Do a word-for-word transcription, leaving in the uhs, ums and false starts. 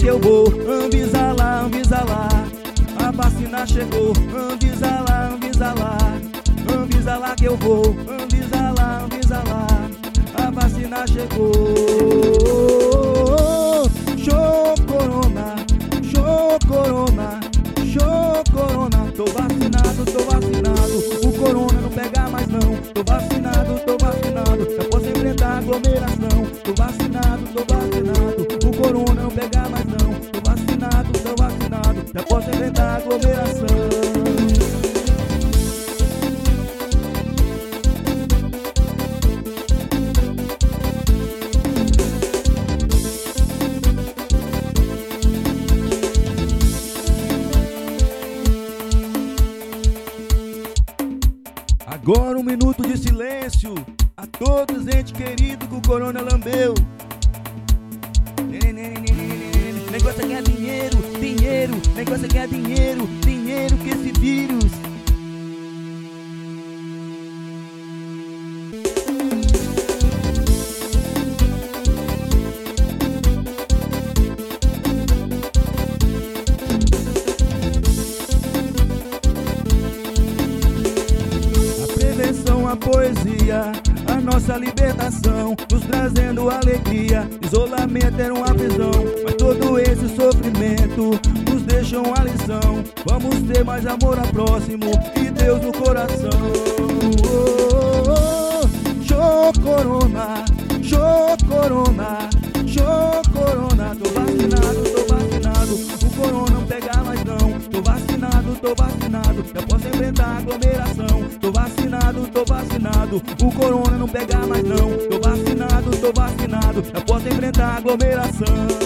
que eu vou. Anvisa lá, Anvisa lá, a vacina chegou. Anvisa lá, Anvisa lá, Anvisa lá que eu vou. Anvisa lá, Anvisa lá, a vacina chegou. Show corona, show corona, show corona. Tô vacinado, tô vacinado, o corona não pega mais não. Tô vacinado, tô vacinado, já posso enfrentar aglomeração. Tô vacinado, tô vacinado, o corona não pega mais não. Tô vacinado, tô vacinado, já posso enfrentar aglomeração. Agora um minuto de silêncio a todos ente querido que o corona lambeu. Negócio é ganhar dinheiro, dinheiro, negócio é ganhar dinheiro, dinheiro que esse vírus. A poesia, a nossa libertação, nos trazendo alegria. Isolamento era uma prisão, mas todo esse sofrimento nos deixa uma lição. Vamos ter mais amor ao próximo e Deus no coração. Oh, oh, oh. Show corona, show corona, show corona. Tô vacinado, tô vacinado, o corona não pega mais não. Tô vacinado, tô vacinado, já posso enfrentar aglomeração. Tô vacinado, tô vacinado, o corona não pega mais não. Tô vacinado, tô vacinado, já posso enfrentar aglomeração.